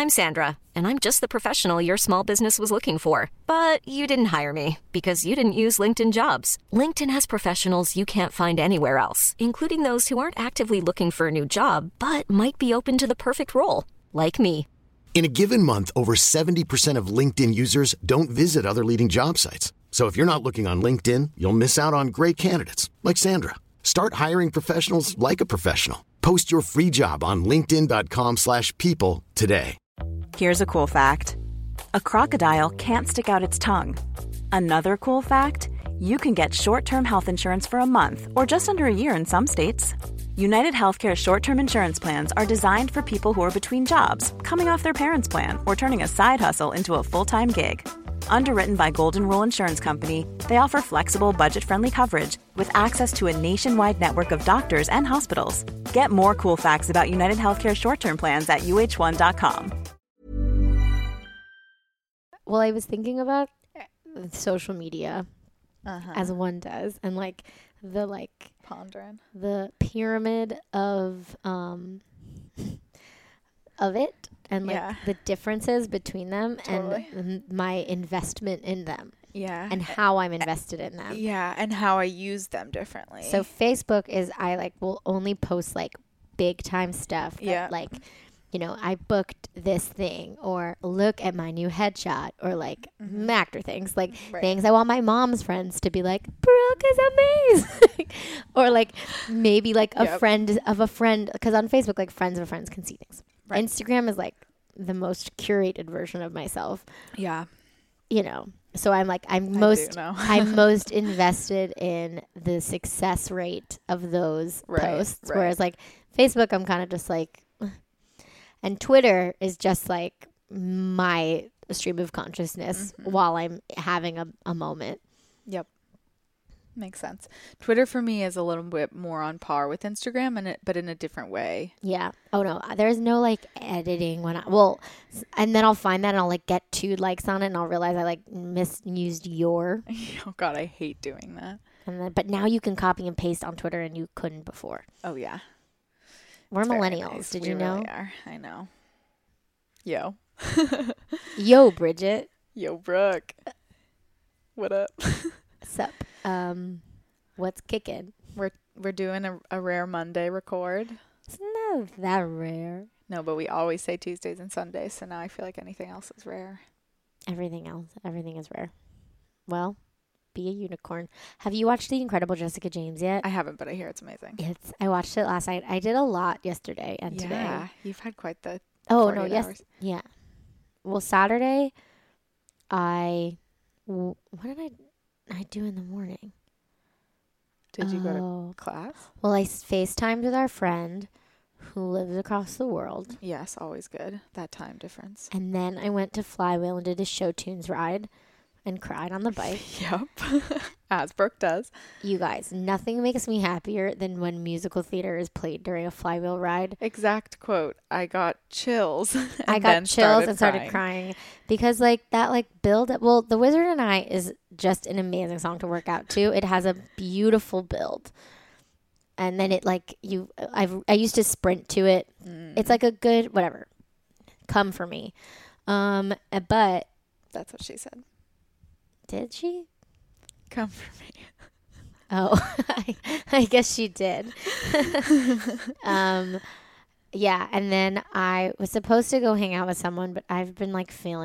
I'm Sandra, and I'm just the professional your small business was looking for. But you didn't hire me because you didn't use LinkedIn Jobs. LinkedIn has professionals you can't find anywhere else, including those who aren't actively looking for a new job, but might be open to the perfect role, like me. In a given month, over 70% of LinkedIn users don't visit other leading job sites. So if you're not looking on LinkedIn, you'll miss out on great candidates like Sandra. Start hiring professionals like a professional. Post your free job on linkedin.com/people today. Here's a cool fact. A crocodile can't stick out its tongue. Another cool fact, you can get short-term health insurance for a month or just under a year in some states. United Healthcare short-term insurance plans are designed for people who are between jobs, coming off their parents' plan, or turning a side hustle into a full-time gig. Underwritten by Golden Rule Insurance Company, they offer flexible, budget-friendly coverage with access to a nationwide network of doctors and hospitals. Get more cool facts about United Healthcare short-term plans at uh1.com. Well, I was thinking about social media, as one does, and pondering the pyramid of it, and the differences between them, and my investment in them. Yeah. And how I'm invested in them. Yeah, and how I use them differently. So Facebook is will only post big time stuff that I booked this thing, or look at my new headshot, or actor things, things I want my mom's friends to be like, Brooke is amazing. Or maybe a friend of a friend, because on Facebook friends of friends can see things. Right. Instagram is the most curated version of myself. Yeah. So I'm I'm most invested in the success rate of those posts. Right. Whereas Facebook, I'm kind of just and Twitter is just my stream of consciousness while I'm having a moment. Yep. Makes sense. Twitter for me is a little bit more on par with Instagram, but in a different way. Yeah. Oh no, there's no editing and then I'll find that and I'll get 2 likes on it and I'll realize I misused your. Oh God, I hate doing that. But now you can copy and paste on Twitter and you couldn't before. Oh yeah. We're millennials. Nice. Did you know? Really are. I know. Yo. Yo, Bridget. Yo, Brooke. What up? Sup? What's kicking? We're doing a rare Monday record. It's not that rare. No, but we always say Tuesdays and Sundays, so now I feel like anything else is rare. Everything is rare. Well, be a unicorn. Have you watched The Incredible Jessica James yet? I haven't, but I hear it's amazing. I watched it last night. I did a lot yesterday and today. Yeah, you've had quite the. Oh no! Yes, hours. Yeah. Well, Saturday, what did I do in the morning? Did you go to class? Well, I FaceTimed with our friend who lives across the world. Yes, always good. That time difference. And then I went to Flywheel and did a Show Tunes ride and cried on the bike. Yep. As Brooke does. You guys, nothing makes me happier than when musical theater is played during a Flywheel ride. Exact quote. I got chills. I got chills and started crying because build. Well, The Wizard and I is just an amazing song to work out to. It has a beautiful build. And then it I used to sprint to it. It's a good whatever. Come for me. But that's what she said. Did she? Come for me. Oh, I guess she did. Yeah, and then I was supposed to go hang out with someone, but I've been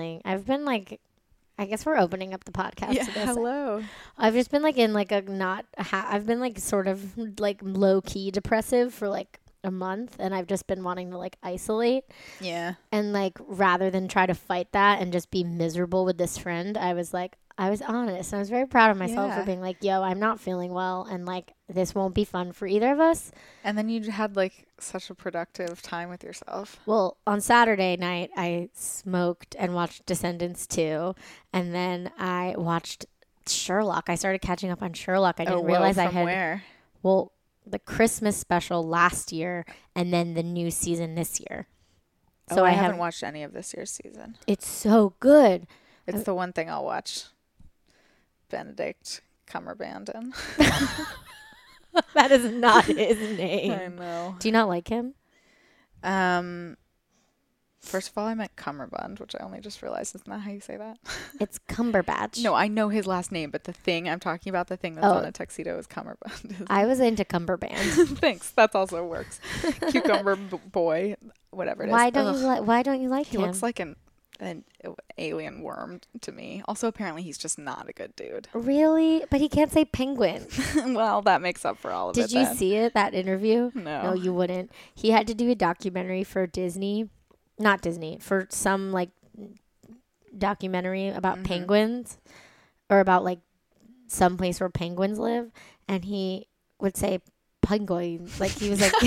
I guess we're opening up the podcast to this. Hello. I've just been I've been sort of low key depressive for a month, and I've just been wanting to isolate. Yeah. And rather than try to fight that and just be miserable with this friend, I was honest. I was very proud of myself for being yo, I'm not feeling well, and this won't be fun for either of us. And then you had such a productive time with yourself. Well, on Saturday night, I smoked and watched Descendants 2, and then I watched Sherlock. I started catching up on Sherlock. I didn't realize I had. Where? Well, the Christmas special last year, and then the new season this year. So I haven't watched any of this year's season. It's so good. It's the one thing I'll watch. Benedict Cumberbatch. That is not his name. I know. Do you not like him? First of all, I meant Cummerbund, which I only just realized is not how you say that. It's Cumberbatch. No, I know his last name, but the thing I'm talking about, the thing that's on a tuxedo, is Cummerbund. I was into Cumberband. Thanks. That also works. Cucumber boy, whatever it is. Why don't you like he him? Looks like an alien worm to me. Also, apparently, he's just not a good dude. Really? But he can't say penguin. Well, that makes up for all of it. Did you see it, that interview? No. No, you wouldn't. He had to do a documentary for Disney. Not Disney. For some, like, documentary about penguins. Or about, like, some place where penguins live. And he would say penguins. Like, he was like...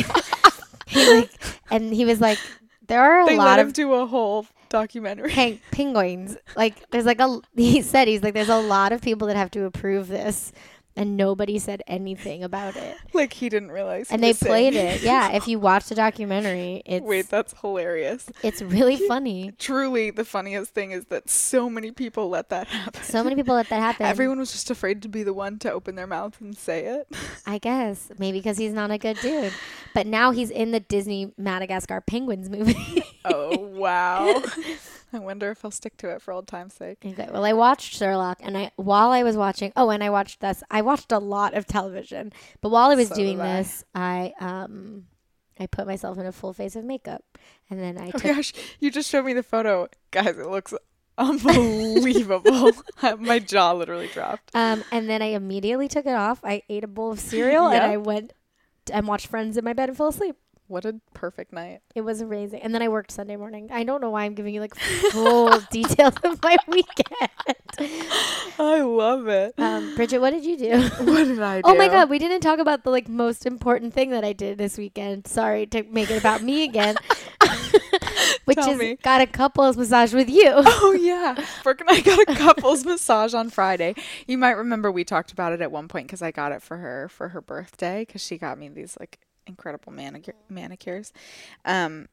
he was like, there are a lot of... do a whole documentary. Penguins. Like, there's like he's like, there's a lot of people that have to approve this, and nobody said anything about it. Like, he didn't realize. And they played it. Yeah, if you watch the documentary, it's... Wait, that's hilarious. It's really funny. Truly, the funniest thing is that so many people let that happen. Everyone was just afraid to be the one to open their mouth and say it. I guess. Maybe because he's not a good dude. But now he's in the Disney Madagascar Penguins movie. Oh, wow. I wonder if I'll stick to it for old time's sake. Okay, well, I watched Sherlock, and while I was watching... Oh, and I watched this. I watched a lot of television. But while I was doing this, I put myself in a full face of makeup. And then I took... Oh, gosh. You just showed me the photo. Guys, it looks unbelievable. My jaw literally dropped. And then I immediately took it off. I ate a bowl of cereal, and I went and watched Friends in my bed and fell asleep. What a perfect night. It was amazing. And then I worked Sunday morning. I don't know why I'm giving you like full details of my weekend. I love it. Bridget, what did you do? What did I do? Oh my God, we didn't talk about the like most important thing that I did this weekend. Sorry to make it about me again. Which is got a couples massage with you. Oh yeah. Brooke and I got a couples massage on Friday. You might remember we talked about it at one point because I got it for her birthday because she got me these like incredible manicures. And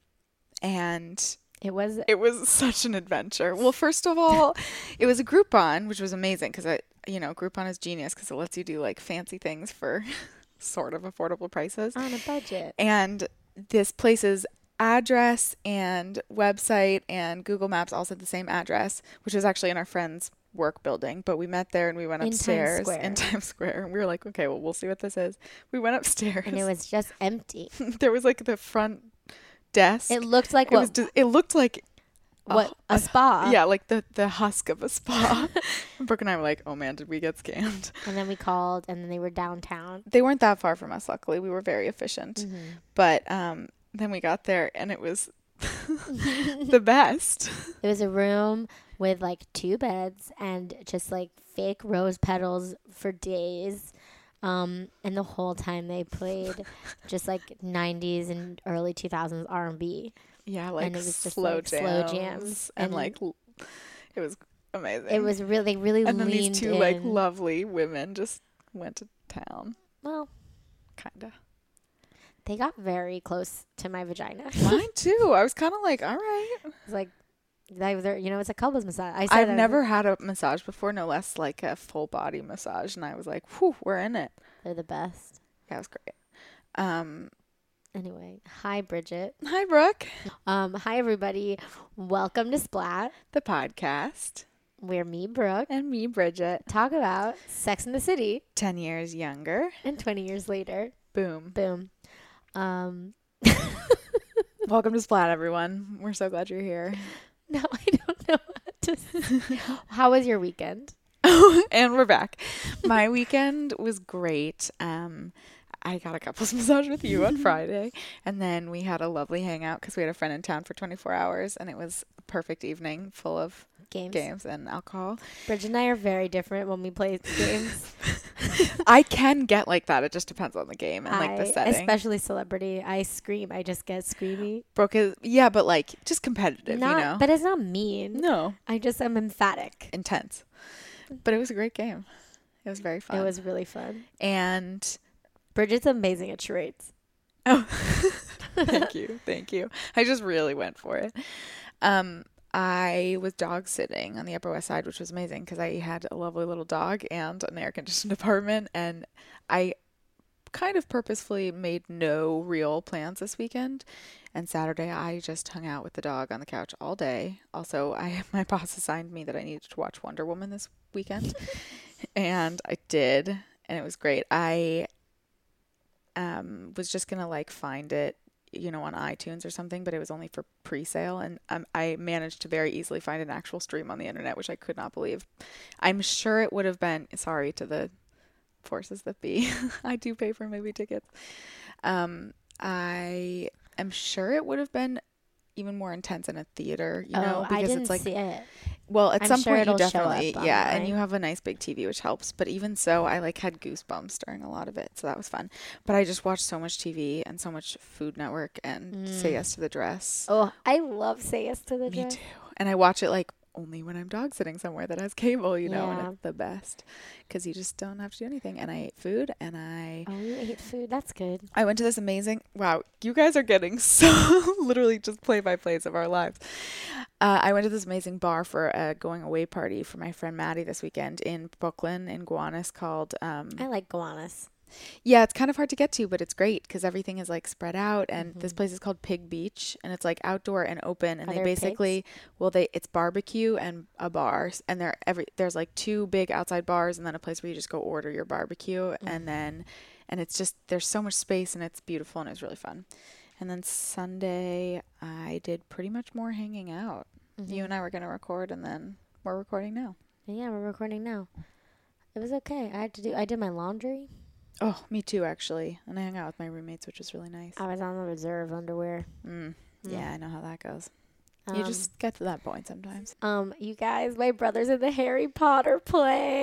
it was such an adventure. Well, first of all, it was a Groupon, which was amazing because Groupon is genius because it lets you do like fancy things for sort of affordable prices on a budget. And this place's address and website and Google Maps all said the same address, which was actually in our friend's work building, but we met there and we went upstairs in Times Square, and we were like, okay, well, we'll see what this is. We went upstairs and it was just empty. There was like the front desk. It looked like it looked like a spa. Yeah, like the husk of a spa. Brooke and I were like, oh man, did we get scammed? And then we called, and then they were downtown. They weren't that far from us, luckily. We were very efficient. But then we got there and it was the best. It was a room with like 2 beds and just like fake rose petals for days. And the whole time they played just like 90s and early 2000s R&B. Yeah, like, and it was just slow jams. And like, it was amazing. It was really and then leaned these 2 in. like lovely women just went to town. Well, kinda. They got very close to my vagina. Mine too. I was kind of like, all right. It's like, it's a couples massage. I've never had a massage before, no less like a full body massage. And I was like, whew, we're in it. They're the best. Yeah, it was great. Anyway, hi, Bridget. Hi, Brooke. Hi, everybody. Welcome to Splat, the podcast. Where me, Brooke. And me, Bridget. Talk about Sex in the City. 10 years younger. And 20 years later. Boom. Boom. Welcome to Splat, everyone. We're so glad you're here. No, I don't know what to say. How was your weekend? And we're back. My weekend was great. I got a couples massage with you on Friday, and then we had a lovely hangout because we had a friend in town for 24 hours, and it was a perfect evening full of games and alcohol. Bridget and I are very different when we play games. I can get like that. It just depends on the game and like the setting. Especially Celebrity. I scream. I just get screamy. Brooke is, yeah, but like just competitive, But it's not mean. No. I just am emphatic. Intense. But it was a great game. It was very fun. It was really fun. And Bridget's amazing at charades. Oh, thank you. Thank you. I just really went for it. I was dog sitting on the Upper West Side, which was amazing because I had a lovely little dog and an air conditioned apartment, and I kind of purposefully made no real plans this weekend. And Saturday, I just hung out with the dog on the couch all day. Also, my boss assigned me that I needed to watch Wonder Woman this weekend. And I did. And it was great. I was just going to like find it, you know, on iTunes or something, but it was only for pre-sale. And I managed to very easily find an actual stream on the internet, which I could not believe. I'm sure it would have been, sorry to the forces that be. I do pay for movie tickets. I am sure it would have been even more intense in a theater, you know, because I didn't it's like, see it. well, at some point you it'll show definitely, up yeah, online. and you have a nice big TV, which helps. But even so, I like had goosebumps during a lot of it, so that was fun. But I just watched so much TV and so much Food Network and Say Yes to the Dress. Oh, I love Say Yes to the Dress. Me too. And I watch it like only when I'm dog sitting somewhere that has cable, you know, Yeah. and it's the best because you just don't have to do anything. And I ate food, and Oh, you ate food. That's good. I went to this amazing, wow, you guys are getting so literally just play-by-plays of our lives. I went to this amazing bar for a going away party for my friend Maddie this weekend in Brooklyn in Gowanus called, I like Gowanus. yeah, it's kind of hard to get to, but it's great because everything is like spread out. And this place is called Pig Beach, and it's like outdoor and open. And Are they there basically, it's barbecue and a bar, and there's like 2 big outside bars, and then a place where you just go order your barbecue, and it's just there's so much space, and it's beautiful, and it's really fun. And then Sunday, I did pretty much more hanging out. You and I were gonna record, and then we're recording now. Yeah, we're recording now. It was okay. I did my laundry. Oh, me too, actually. And I hung out with my roommates, which was really nice. I was on the reserve underwear. Yeah, I know how that goes. You just get to that point sometimes. You guys, my brother's in the Harry Potter play.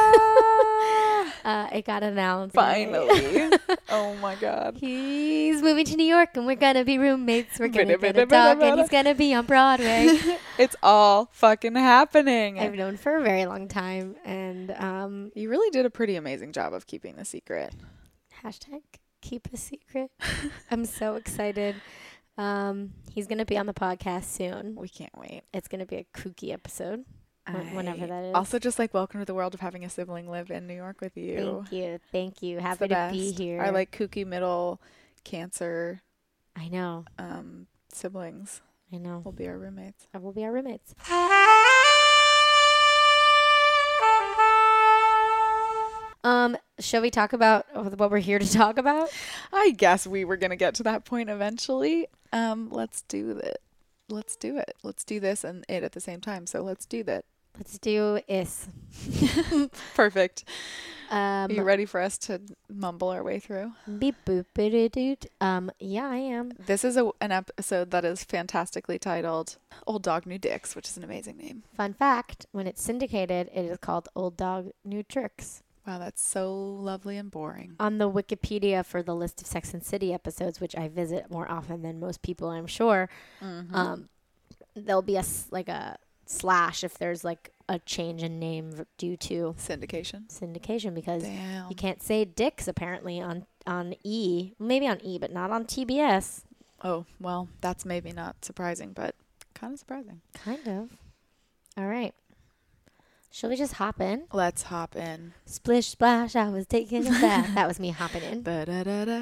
It got announced. Finally. Oh my God. He's moving to New York, and we're gonna be roommates. We're gonna get a dog, and he's gonna be on Broadway. It's all fucking happening. I've known for a very long time, and You really did a pretty amazing job of keeping the secret. hashtag keep a secret. I'm so excited. He's gonna be on the podcast soon. We can't wait. It's gonna be a kooky episode, whenever that is. Also, just like welcome to the world of having a sibling live in New York with you. Thank you. It's Happy the to best. be here. Our like kooky middle cancer I know. siblings will be our roommates. I will be our roommates. Shall we talk about what we're here to talk about? I guess we were gonna get to that point eventually. Let's do it. Let's do it. Let's do this and it at the same time. So let's do that. Let's do is. Perfect. Are you ready for us to mumble our way through? Beep boop biddy doot. Yeah, I am. This is an episode that is fantastically titled Old Dog New Dicks, which is an amazing name. Fun fact, when it's syndicated, it is called Old Dog New Tricks. Wow, that's so lovely and boring. On the Wikipedia for the list of Sex and City episodes, which I visit more often than most people, I'm sure, there'll be a slash if there's like a change in name due to syndication because Damn. you can't say dicks apparently on E, maybe on E, but not on TBS. Oh, well, that's maybe not surprising, but kind of surprising. Kind of. All right. Shall we just hop in? Let's hop in. Splish splash, I was taking a bath. That was me hopping in. Da-da-da-da.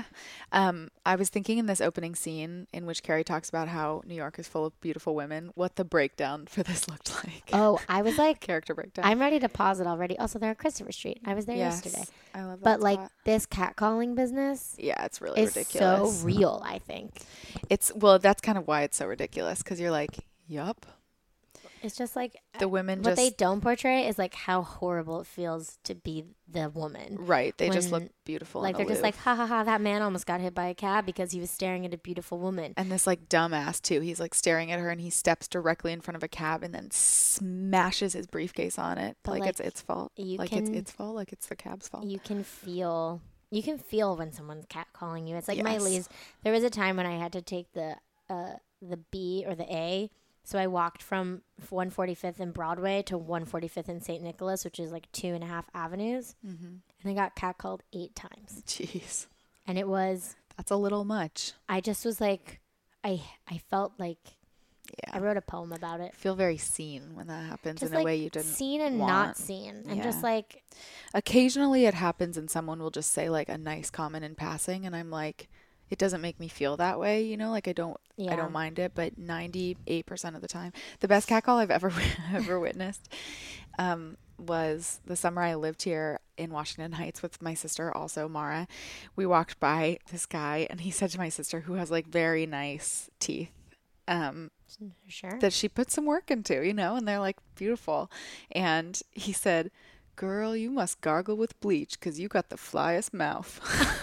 I was thinking in this opening scene in which Carrie talks about how New York is full of beautiful women, what the breakdown for this looked like. Oh, I was like, character breakdown. I'm ready to pause it already. Also, they're on Christopher Street. I was there yesterday. I love that But like spot. this catcalling business Yeah, it's really is ridiculous. so real, I think. Well, that's kind of why it's so ridiculous because you're like, yup. It's just like The women what just they don't portray is like how horrible it feels to be the woman. right. They just when, look beautiful. Like and they're just aloof. like, ha ha ha, that man almost got hit by a cab because he was staring at a beautiful woman. And this like dumbass too. He's like staring at her and he steps directly in front of a cab and then smashes his briefcase on it. But, Like it's its fault. Like it's can- its fault. Like it's the cab's fault. You can feel when someone's catcalling you. It's like my Yes. leaves. There was a time when I had to take the B or the A. So I walked from 145th and Broadway to 145th and St. Nicholas, which is like 2.5 avenues. And I got catcalled 8 times. Jeez. And it was, That's a little much. I just was like, I felt like I wrote a poem about it. Feel very seen when that happens just in a way you didn't seen and want. not seen. And just like... Occasionally it happens and someone will just say like a nice comment in passing. And I'm like, it doesn't make me feel that way. You know, like I don't mind it. But 98% of the time, the best catcall I've ever witnessed was the summer I lived here in Washington Heights with my sister, also Mara. We walked by this guy and he said to my sister, who has like very nice teeth, sure, that she put some work into, you know, and they're like beautiful. And he said, "Girl, you must gargle with bleach because you got the flyest mouth."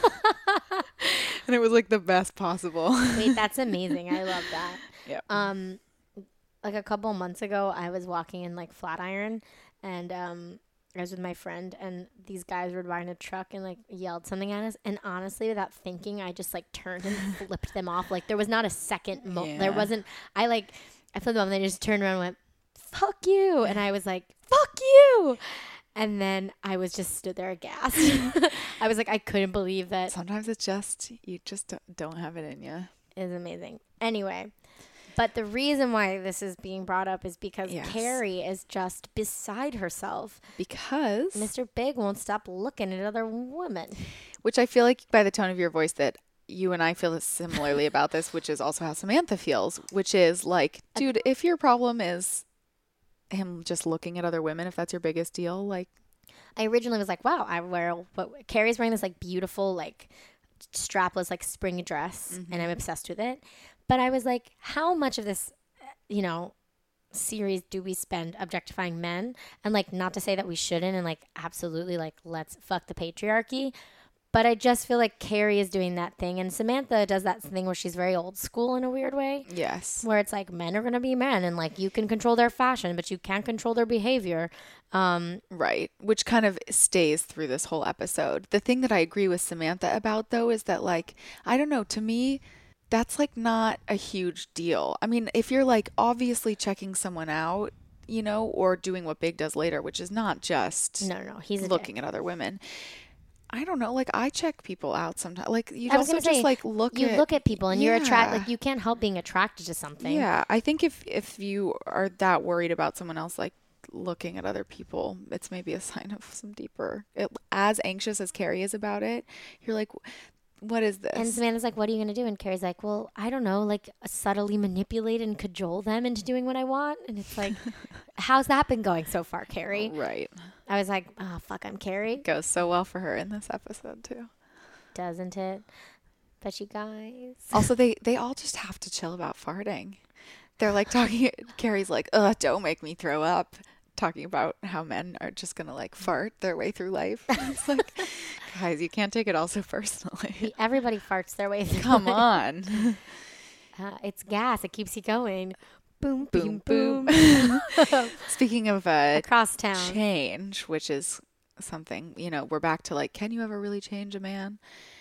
And it was like the best possible. Wait, that's amazing. I love that. Yeah. Like a couple months ago, I was walking in like Flatiron, and I was with my friend, and these guys were driving a truck and like yelled something at us. And honestly, without thinking, I just like turned and flipped them off. Like there was not a second there wasn't. I flipped them off, and they just turned around and went, "Fuck you!" And I was like, "Fuck you!" And then I was just stood there aghast. I was like, I couldn't believe that. Sometimes it's just, you just don't have it in you. It's amazing. Anyway, but the reason why this is being brought up is because Carrie is just beside herself. Because Mr. Big won't stop looking at other women. Which I feel like by the tone of your voice that you and I feel similarly about this, which is also how Samantha feels, which is like, dude, if your problem is him just looking at other women, if that's your biggest deal, like, I originally was like, wow, but Carrie's wearing this like beautiful like strapless like spring dress, and I'm obsessed with it. But I was like, how much of this, series do we spend objectifying men? And like, not to say that we shouldn't, and like, absolutely, like, let's fuck the patriarchy. But I just feel like Carrie is doing that thing. And Samantha does that thing where she's very old school in a weird way. Yes. Where it's like, men are going to be men. And like, you can control their fashion, but you can't control their behavior. Right. Which kind of stays through this whole episode. The thing that I agree with Samantha about, though, is that like, I don't know, to me, that's like not a huge deal. I mean, if you're like obviously checking someone out, you know, or doing what Big does later, which is not just he's looking at other women. I don't know. Like, I check people out sometimes. Like, you also just like look at people and you're attracted. Like, you can't help being attracted to something. Yeah, I think if you are that worried about someone else like looking at other people, it's maybe a sign of some deeper. As anxious as Carrie is about it, you're like, what is this? And Samantha's like, what are you going to do? And Carrie's like, well, I don't know, like subtly manipulate and cajole them into doing what I want. And it's like, how's that been going so far, Carrie? Right. I was like, oh, fuck, I'm Carrie. It goes so well for her in this episode, too. Doesn't it? But you guys. Also, they all just have to chill about farting. They're like talking, Carrie's like, ugh, don't make me throw up. Talking about how men are just going to like fart their way through life. It's like, guys, you can't take it all so personally. Everybody farts their way through Come life. on. It's gas. It keeps you going. Boom, boom, boom. Speaking of across town change, which is something, we're back to like, can you ever really change a man?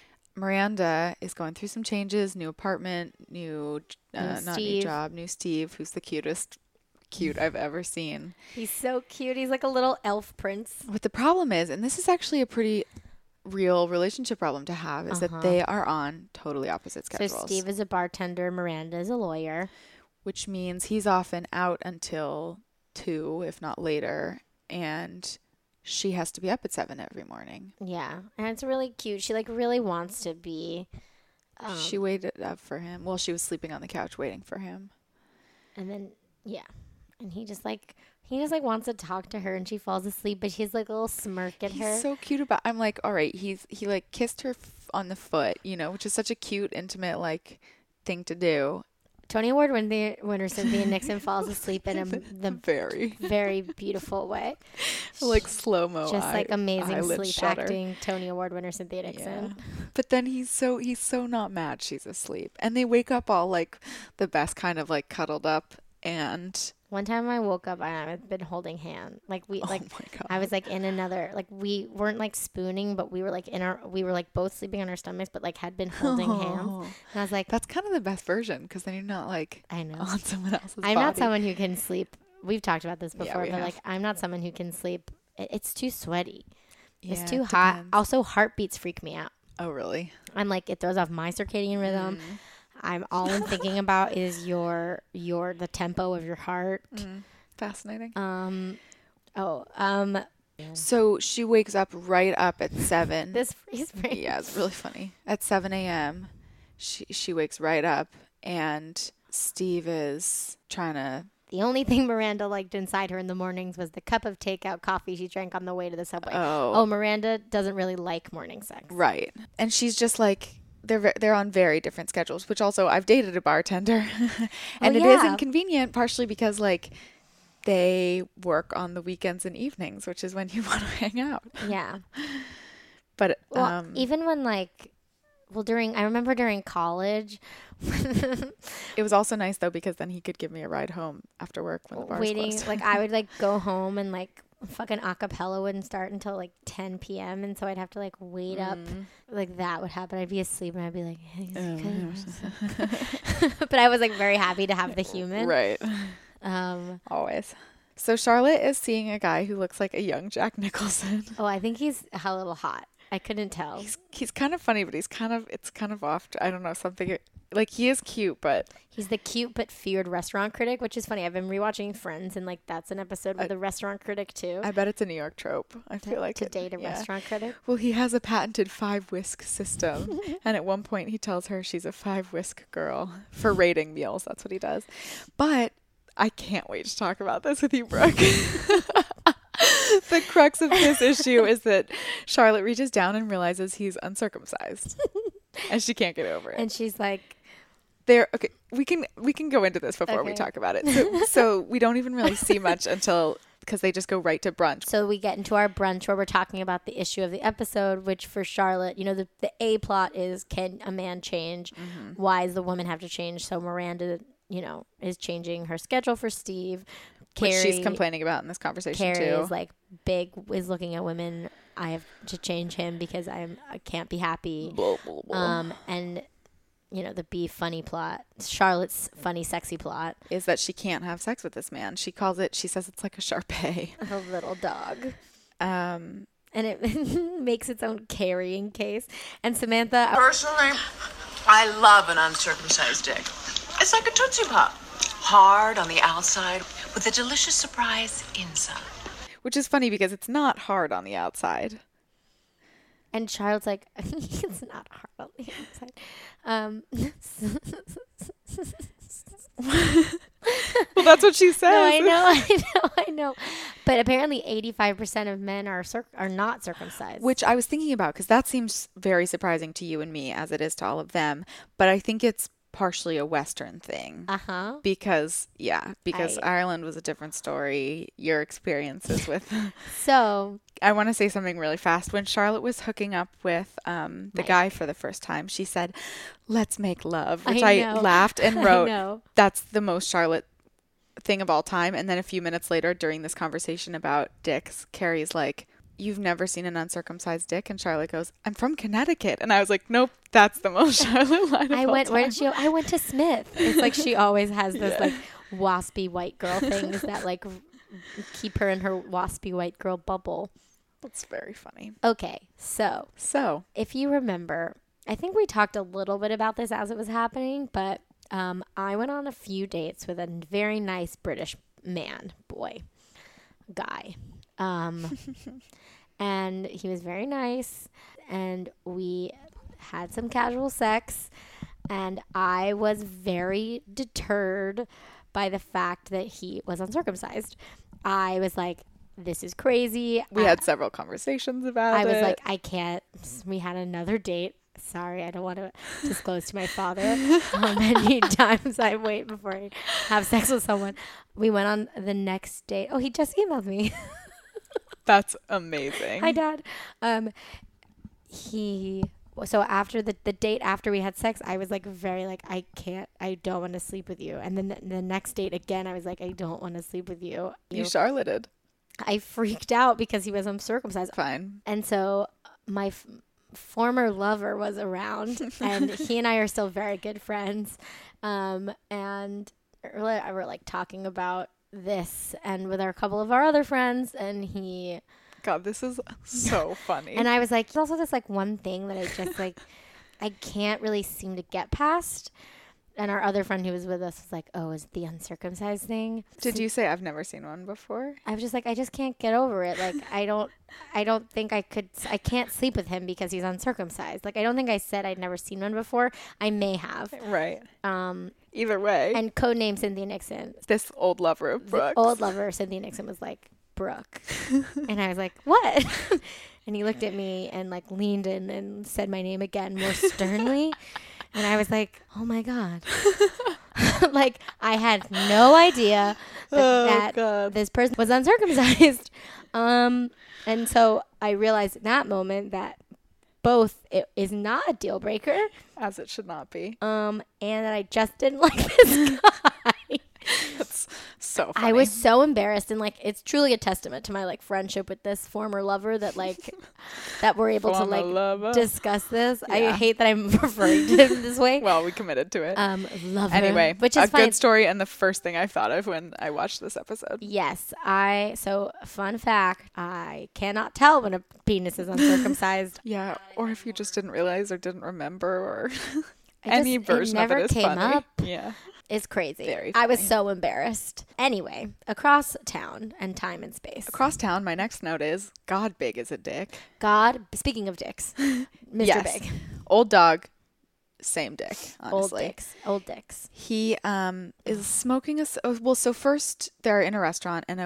Miranda is going through some changes, new apartment, new job, new Steve, who's the cute I've ever seen. He's so cute. He's like a little elf prince. What the problem is, and this is actually a pretty real relationship problem to have, is that they are on totally opposite schedules. So Steve is a bartender, Miranda is a lawyer. Which means he's often out until 2, if not later, and she has to be up at 7 every morning. Yeah, and it's really cute. She like really wants to be. She waited up for him. Well, she was sleeping on the couch waiting for him. And then, yeah. And he just wants to talk to her, and she falls asleep, but he's like a little smirk at her. He's so cute about. I'm like, all right. He like kissed her on the foot, which is such a cute, intimate like thing to do. Tony Award winner Cynthia Nixon falls asleep in the very, very beautiful way. Like slow-mo. Just like amazing sleep shutter. Acting. Tony Award winner Cynthia Nixon. Yeah. But then he's so not mad she's asleep, and they wake up all like the best kind of like cuddled up. And one time I woke up and I've been holding hand. Like oh my God. I was like in another, like we weren't like spooning, but we were like we were like both sleeping on our stomachs, but like had been holding hands. And I was like, that's kind of the best version, because then you're not like on someone else's body. I'm not someone who can sleep. We've talked about this before, but have. like I'm not someone who can sleep. It's too sweaty. Yeah, it's too hot. Depends. Also, heartbeats freak me out. Oh, really? I'm like, it throws off my circadian rhythm. all I'm thinking about is the tempo of your heart. Fascinating. So she wakes up right up at 7. This freeze frame. Yeah, it's really funny. At 7 a.m., she wakes right up, and Steve is trying to... The only thing Miranda liked inside her in the mornings was the cup of takeout coffee she drank on the way to the subway. Oh, Miranda doesn't really like morning sex. Right. And she's just like... They're on very different schedules, which also I've dated a bartender. And it is inconvenient, partially because, like, they work on the weekends and evenings, which is when you want to hang out. Yeah. But even when, like... Well, I remember during college. It was also nice, though, because then he could give me a ride home after work when the bar was closed. Like, I would, like, go home and, like, fucking acapella wouldn't start until, like, 10 p.m. And so I'd have to, like, wait up. Like, that would happen. I'd be asleep and I'd be like, hey, but I was, like, very happy to have the human. Right. Always. So Charlotte is seeing a guy who looks like a young Jack Nicholson. Oh, I think he's a little hot. I couldn't tell. He's kind of funny, but it's kind of off. I don't know, something like he is cute, but he's the cute but feared restaurant critic, which is funny. I've been rewatching Friends, and like that's an episode with a restaurant critic too. I bet it's a New York trope. I feel like to date a restaurant critic. Well, he has a patented 5 whisk system, and at one point he tells her she's a 5 whisk girl for rating meals. That's what he does. But I can't wait to talk about this with you, Brooke. The crux of this issue is that Charlotte reaches down and realizes he's uncircumcised, and she can't get over it. And she's like, okay, we can go into this before we talk about it. So we don't even really see much because they just go right to brunch. So we get into our brunch where we're talking about the issue of the episode, which for Charlotte, the A plot is, can a man change? Mm-hmm. Why does the woman have to change? So Miranda, is changing her schedule for Steve. Which she's complaining about in this conversation Carrie too. Is like is looking at women. I have to change him because I can't be happy. Blah, blah, blah. And the be funny plot, Charlotte's funny sexy plot is that she can't have sex with this man. She says it's like a Shar-Pei, a little dog. And it makes its own carrying case. And Samantha, personally, I love an uncircumcised dick. It's like a Tootsie Pop. Hard on the outside with a delicious surprise inside. Which is funny because it's not hard on the outside. And Charlotte's like, it's not hard on the outside. Well, that's what she says. No, I know. But apparently 85% of men are not circumcised. Which I was thinking about because that seems very surprising to you and me as it is to all of them. But I think it's partially a Western thing. Uh-huh. Because Ireland was a different story. Your experiences with... So... I want to say something really fast. When Charlotte was hooking up with the guy for the first time, she said, "Let's make love," which I laughed and wrote, "That's the most Charlotte thing of all time." And then a few minutes later during this conversation about dicks, Carrie's like, "You've never seen an uncircumcised dick?" And Charlotte goes, "I'm from Connecticut." And I was like, nope, that's the most Charlotte line of all time. Where did she go? I went to Smith. It's like she always has this like waspy white girl things that like keep her in her waspy white girl bubble. That's very funny. Okay, so if you remember, I think we talked a little bit about this as it was happening, but I went on a few dates with a very nice British guy. And he was very nice, and we had some casual sex, and I was very deterred by the fact that he was uncircumcised. I was like, this is crazy. We had several conversations about it. I was like, I can't. We had another date. Sorry, I don't want to disclose to my father how many times I wait before I have sex with someone. We went on the next date. Oh, he just emailed me. That's amazing. Hi, Dad. So after the date after we had sex, I was like very like, I don't want to sleep with you. And then the next date again, I was like, I don't want to sleep with you. You Charlotted. I freaked out because he was uncircumcised. Fine. And so my former lover was around, and he and I are still very good friends. And we're like talking about this and with a couple of our other friends, and he... God, this is so funny. And I was like, there's also this like one thing that I just like, I can't really seem to get past. And our other friend who was with us was like, oh, is it the uncircumcised thing? Did you say I've never seen one before? I was just like, I just can't get over it. Like, I don't think I can't sleep with him because he's uncircumcised. Like, I don't think I said I'd never seen one before. I may have. Right. Either way. And codename Cynthia Nixon. This old lover of Brooke. The old lover, Cynthia Nixon, was like, Brooke. And I was like, what? And he looked at me and like leaned in and said my name again more sternly. And I was like, oh my God. Like, I had no idea that this person was uncircumcised. And so I realized in that moment that both it is not a deal breaker. As it should not be. And that I just didn't like this guy. That's so funny. I was so embarrassed, and like it's truly a testament to my like friendship with this former lover that like that we're able to like discuss this. Yeah. I hate that I'm referring to him this way. Well, we committed to it. Lover. Anyway, which is a good story and the first thing I thought of when I watched this episode. Yes, so fun fact, I cannot tell when a penis is uncircumcised. Yeah, or if you just didn't realize or didn't remember or any version of it is came funny. Up. Yeah. It's crazy. Very funny. I was so embarrassed. Anyway, across town and time and space. Across town, my next note is God big is a dick. God, speaking of dicks, Mr. Yes. Big. Old dog, same dick, honestly. Old dicks. He is smoking so first they're in a restaurant and a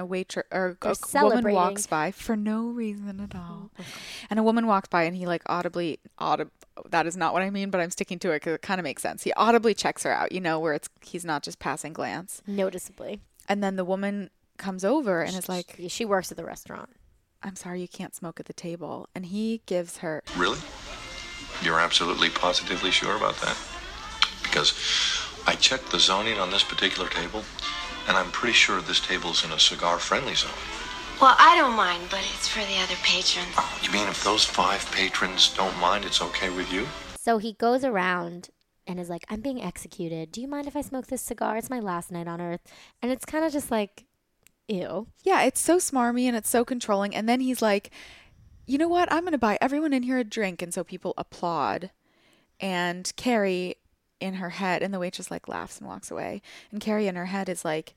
woman walks by for no reason at all. And a woman walks by and he like audibly that is not what I mean, but I'm sticking to it because it kind of makes sense. He audibly checks her out, where he's not just passing glance. Noticeably. And then the woman comes over and is like, she works at the restaurant. I'm sorry, you can't smoke at the table. And he gives her... Really? You're absolutely positively sure about that? Because I checked the zoning on this particular table, and I'm pretty sure this table's in a cigar-friendly zone. Well, I don't mind, but it's for the other patrons. Oh, you mean if those 5 patrons don't mind, it's okay with you? So he goes around and is like, I'm being executed. Do you mind if I smoke this cigar? It's my last night on Earth. And it's kind of just like, ew. Yeah, it's so smarmy and it's so controlling. And then he's like, you know what? I'm going to buy everyone in here a drink. And so people applaud. And Carrie in her head, and the waitress like laughs and walks away. And Carrie in her head is like,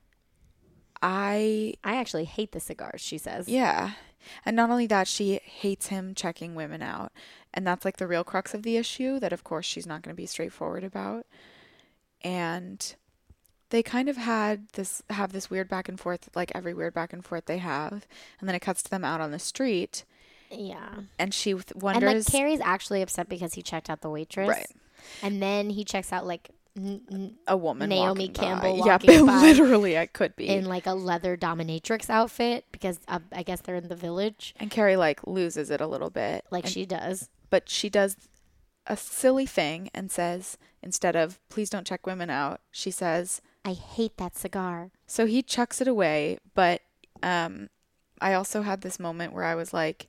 I actually hate the cigars, she says. Yeah. And not only that, she hates him checking women out. And that's like the real crux of the issue that, of course, she's not going to be straightforward about. And they kind of have this weird back and forth, like every weird back and forth they have. And then it cuts to them out on the street. Yeah. And she wonders. And like Carrie's actually upset because he checked out the waitress. Right. And then he checks out like a woman, Naomi Campbell, walking by. Literally, I could be in like a leather dominatrix outfit because I guess they're in the village. And Carrie like loses it a little bit, like she does. But she does a silly thing and says, instead of "please don't check women out," she says, "I hate that cigar." So he chucks it away. But I also had this moment where I was like,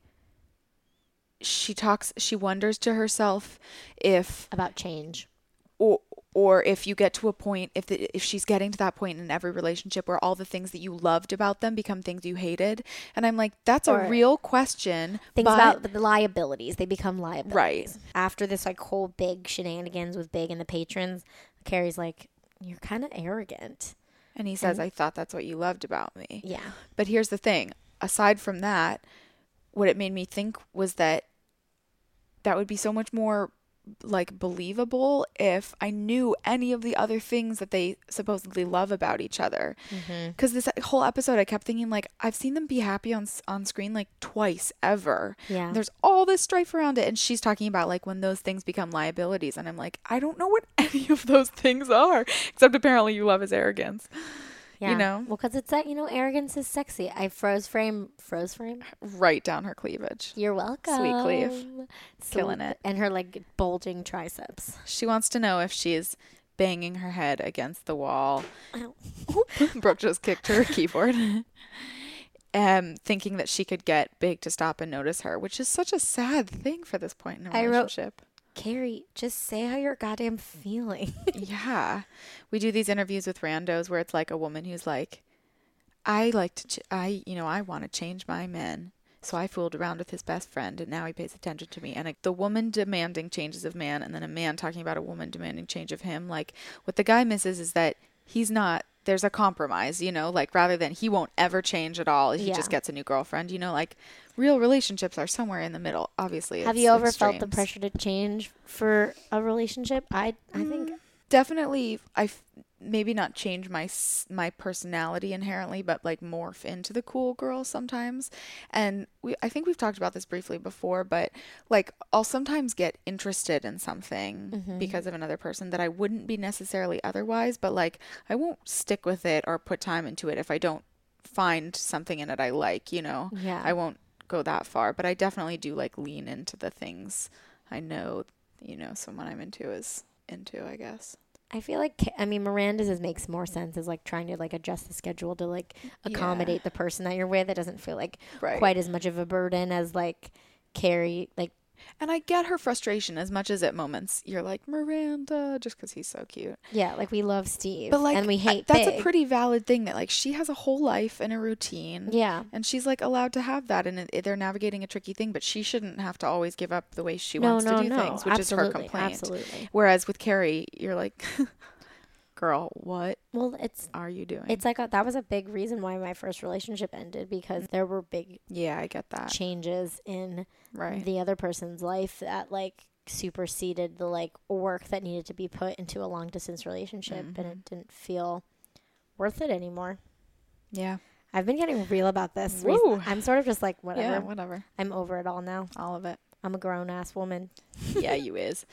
she wonders to herself if about change. Or if you get to a point, if she's getting to that point in every relationship where all the things that you loved about them become things you hated. And I'm like, that's a real question. Things about the liabilities. They become liabilities. Right. After this like whole big shenanigans with Big and the patrons, Carrie's like, you're kind of arrogant. And he says, I thought that's what you loved about me. Yeah. But here's the thing. Aside from that, what it made me think was that would be so much more like believable if I knew any of the other things that they supposedly love about each other. Because this whole episode I kept thinking like, I've seen them be happy on screen like twice ever. Yeah. And there's all this strife around it, and she's talking about like when those things become liabilities, and I'm like, I don't know what any of those things are, except apparently you love his arrogance. Yeah. Well, because it's that, arrogance is sexy. I froze frame. Right down her cleavage. You're welcome. Sweet cleave. Killing it. And her like bulging triceps. She wants to know if she's banging her head against the wall. Ow. Brooke just kicked her keyboard. Thinking that she could get Big to stop and notice her, which is such a sad thing for this point in a relationship. Carrie, just say how you're goddamn feeling. Yeah. We do these interviews with randos where it's like a woman who's like, I want to change my men. So I fooled around with his best friend, and now he pays attention to me. And the woman demanding changes of man, and then a man talking about a woman demanding change of him. Like, what the guy misses is that he's not, there's a compromise, you know, like, rather than he won't ever change at all, he just gets a new girlfriend, you know, like, real relationships are somewhere in the middle, obviously. Have you ever felt the pressure to change for a relationship? I think definitely, maybe not change my personality inherently, but like morph into the cool girl sometimes. And I think we've talked about this briefly before, but like I'll sometimes get interested in something because of another person that I wouldn't be necessarily otherwise, but like I won't stick with it or put time into it if I don't find something in it I like, you know. Yeah. I won't go that far, but I definitely do like lean into the things I know, you know, someone I'm into is into, I guess. I feel like, I mean, Miranda's makes more sense as like trying to like adjust the schedule to like accommodate the person that you're with. It doesn't feel like quite as much of a burden as like Carrie, like. And I get her frustration as much as at moments you're like, Miranda, just because he's so cute. Yeah, like we love Steve, but like, and we hate that's Big. A pretty valid thing that like she has a whole life and a routine. Yeah. And she's like allowed to have that, and they're navigating a tricky thing, but she shouldn't have to always give up the way she wants to do things, which is her complaint. Absolutely. Whereas with Carrie, you're like, girl, what are you doing? It's like that was a big reason why my first relationship ended, because there were big I get that changes in the other person's life that like superseded the like work that needed to be put into a long distance relationship, and it didn't feel worth it anymore. Yeah. I've been getting real about this. I'm sort of just like, whatever. Yeah, whatever. I'm over it all now. All of it. I'm a grown ass woman. Yeah, you is.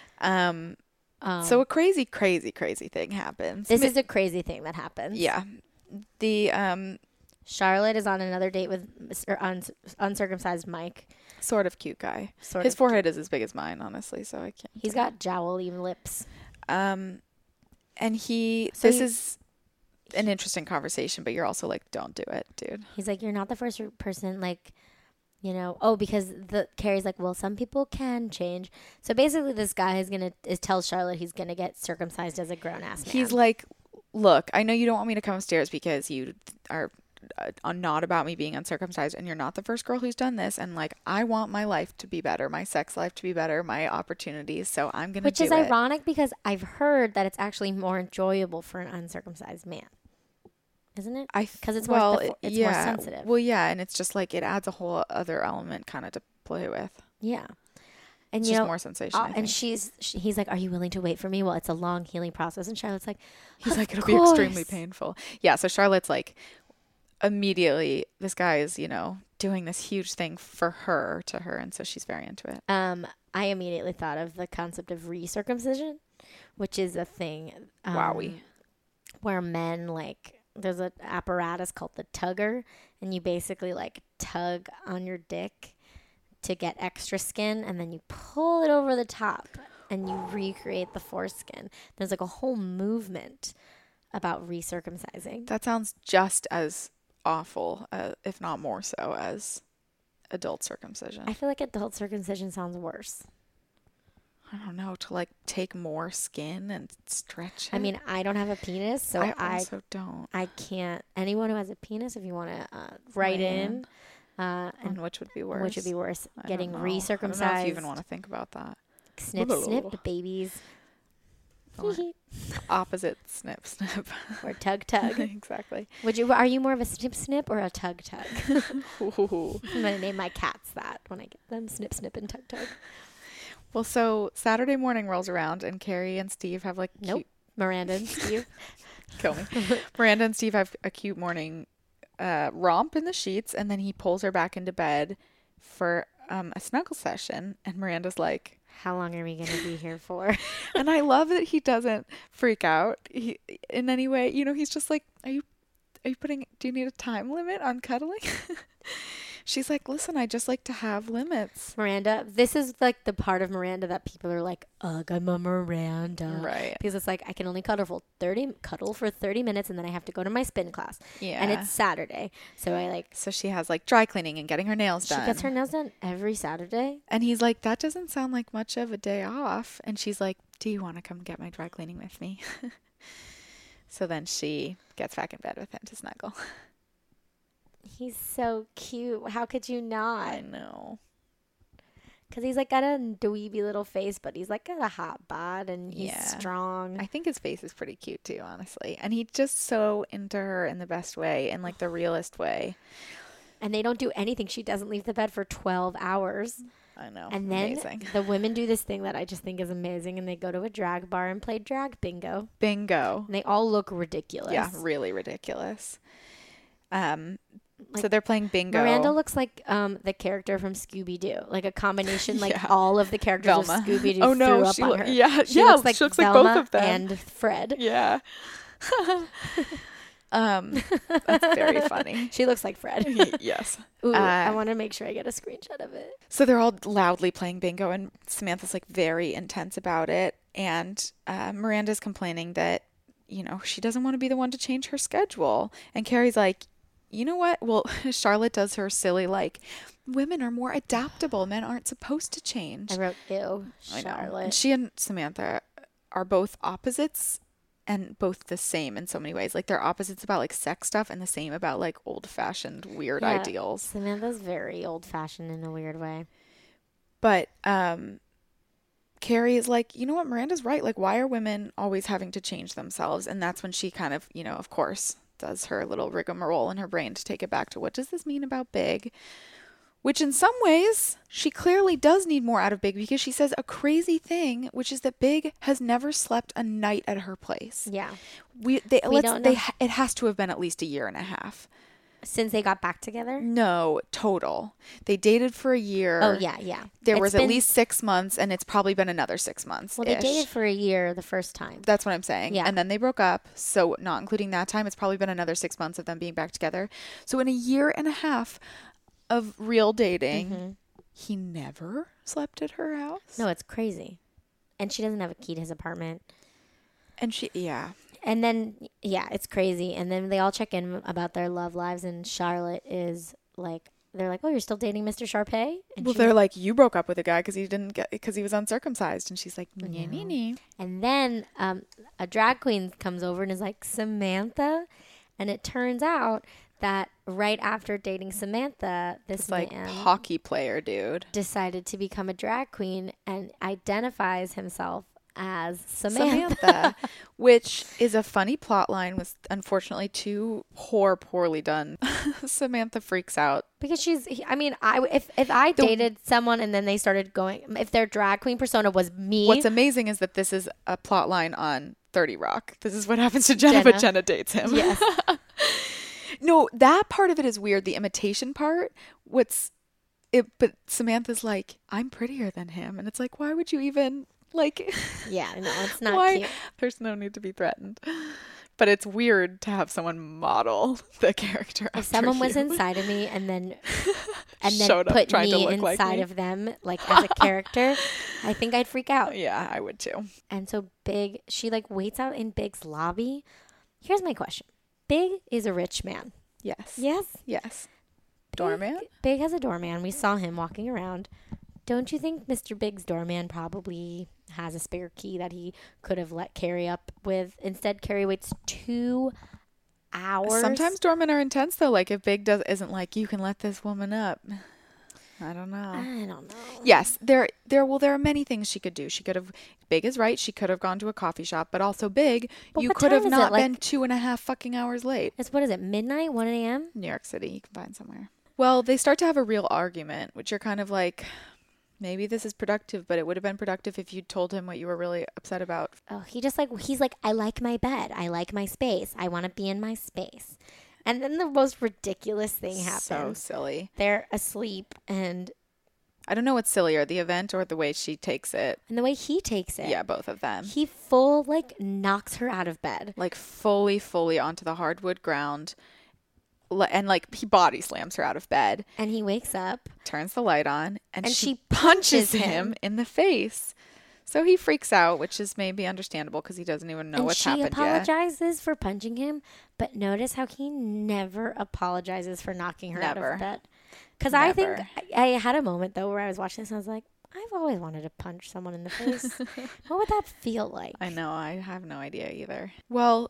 So a crazy thing happens. This is a crazy thing that happens. Yeah. The Charlotte is on another date with uncircumcised Mike. Sort of cute guy. His forehead is as big as mine, honestly, so I can't. He's got jowly lips. And this is an interesting conversation, but you're also like, don't do it, dude. He's like, you're not the first person, like, you know, because Carrie's like, well, some people can change. So basically this guy tells Charlotte he's going to get circumcised as a grown-ass man. He's like, look, I know you don't want me to come upstairs because you are not about me being uncircumcised, and you're not the first girl who's done this, and like I want my life to be better, my sex life to be better, my opportunities, so I'm going to do it. Which is ironic because I've heard that it's actually more enjoyable for an uncircumcised man. Isn't it? Because it's more sensitive. Well, yeah, and it's just like it adds a whole other element kind of to play with. Yeah. And it's just more sensation. And he's like, are you willing to wait for me? Well, it's a long healing process. And Charlotte's like, he's like, it'll be extremely painful. Yeah. So Charlotte's like, immediately, this guy is, you know, doing this huge thing to her. And so she's very into it. I immediately thought of the concept of recircumcision, which is a thing. Wowie. Where men like, there's an apparatus called the tugger, and you basically like tug on your dick to get extra skin, and then you pull it over the top and you recreate the foreskin. There's like a whole movement about recircumcising. That sounds just as awful, if not more so, as adult circumcision. I feel like adult circumcision sounds worse. I don't know, to like take more skin and stretch it. I mean, I don't have a penis, so I also don't. I can't. Anyone who has a penis, if you want to write in. And which would be worse? Which would be worse? Getting recircumcised. I don't know if you even want to think about that. Snip, snip, babies. Opposite snip, snip. Or tug, tug. Exactly. Are you more of a snip, snip or a tug, tug? I'm going to name my cats that when I get them. Snip, snip, and tug, tug. Well, so Saturday morning rolls around, and Carrie and Steve have like Miranda and Steve. Kill me. Miranda and Steve have a cute morning romp in the sheets, and then he pulls her back into bed for a snuggle session, and Miranda's like, how long are we going to be here for? And I love that he doesn't freak out in any way. You know, he's just like, do you need a time limit on cuddling? She's like, listen, I just like to have limits. Miranda, this is like the part of Miranda that people are like, ugh, I'm a Miranda. Right. Because it's like, I can only cuddle for 30 minutes and then I have to go to my spin class. Yeah. And it's Saturday. So she has like dry cleaning and getting her nails done. She gets her nails done every Saturday. And he's like, that doesn't sound like much of a day off. And she's like, do you want to come get my dry cleaning with me? So then she gets back in bed with him to snuggle. He's so cute. How could you not? I know. Because he's like got a dweeby little face, but he's like got a hot bod and he's strong. I think his face is pretty cute too, honestly. And he's just so into her in the best way, in like the realest way. And they don't do anything. She doesn't leave the bed for 12 hours. I know. And then the women do this thing that I just think is amazing. And they go to a drag bar and play drag bingo. Bingo. And they all look ridiculous. Yeah, really ridiculous. So they're playing bingo. Miranda looks like the character from Scooby-Doo. Like a combination, all of the characters of Scooby-Doo threw up on her. Yeah, she looks like Velma both of them. And Fred. Yeah. That's very funny. She looks like Fred. Yes. Ooh, I want to make sure I get a screenshot of it. So they're all loudly playing bingo, and Samantha's like very intense about it. And Miranda's complaining that, you know, she doesn't want to be the one to change her schedule. And Carrie's like, you know what? Well, Charlotte does her silly, like, women are more adaptable. Men aren't supposed to change. I wrote, ew, Charlotte. And she and Samantha are both opposites and both the same in so many ways. Like, they're opposites about, like, sex stuff and the same about, like, old-fashioned weird ideals. Samantha's very old-fashioned in a weird way. But Carrie is like, you know what? Miranda's right. Like, why are women always having to change themselves? And that's when she kind of, you know, of course, does her little rigmarole in her brain to take it back to what does this mean about Big? Which in some ways, she clearly does need more out of Big because she says a crazy thing, which is that Big has never slept a night at her place. Yeah. It has to have been at least a year and a half. Since they got back together? No, total. They dated for a year. Oh, yeah. There was at least 6 months, and it's probably been another 6 months. Well, they dated for a year the first time. That's what I'm saying. Yeah. And then they broke up. So not including that time, it's probably been another 6 months of them being back together. So in a year and a half of real dating, he never slept at her house. No, it's crazy. And she doesn't have a key to his apartment. And yeah. And then, it's crazy. And then they all check in about their love lives. And Charlotte is like, they're like, oh, you're still dating Mr. Sharpay? And they're like, you broke up with a guy because he was uncircumcised. And she's like, nee. And then a drag queen comes over and is like, Samantha. And it turns out that right after dating Samantha, this like man, hockey player dude, decided to become a drag queen and identifies himself as Samantha. Which is a funny plot line with unfortunately too poorly done. Samantha freaks out because if I dated someone and then they started going, if their drag queen persona was me. What's amazing is that this is a plot line on 30 Rock. This is what happens to Jenna, but Jenna dates him. Yes. No, that part of it is weird. The imitation part, but Samantha's like, I'm prettier than him. And it's like, why would you even like? Yeah, no, it's not cute. There's no need to be threatened. But it's weird to have someone model the character. If someone was inside of me and then put me inside of them, like as a character, I think I'd freak out. Yeah, I would too. And so Big, she like waits out in Big's lobby. Here's my question. Big is a rich man. Yes. Yes? Yes. Doorman? Big has a doorman. We saw him walking around. Don't you think Mr. Big's doorman probably has a spare key that he could have let Carrie up with? Instead, Carrie waits 2 hours. Sometimes doormen are intense, though. Like, if Big isn't like, you can let this woman up. I don't know. Yes, there are many things she could do. She could have, Big is right, she could have gone to a coffee shop, but also Big, you could have not been 2.5 fucking hours late. What is it, midnight, 1 a.m.? New York City, you can find somewhere. Well, they start to have a real argument, which you're kind of like, maybe this is productive, but it would have been productive if you told him what you were really upset about. Oh, he's like, I like my bed. I like my space. I want to be in my space. And then the most ridiculous thing happens. So silly. They're asleep and... I don't know what's sillier, the event or the way she takes it. And the way he takes it. Yeah, both of them. He knocks her out of bed. Like fully onto the hardwood ground. And like he body slams her out of bed. And he wakes up. Turns the light on. And she punches him in the face. So he freaks out, which is maybe understandable because he doesn't even know what's happened yet. She apologizes for punching him, but notice how he never apologizes for knocking her out of bed. Because I think I had a moment, though, where I was watching this and I was like, I've always wanted to punch someone in the face. What would that feel like? I know. I have no idea either. Well,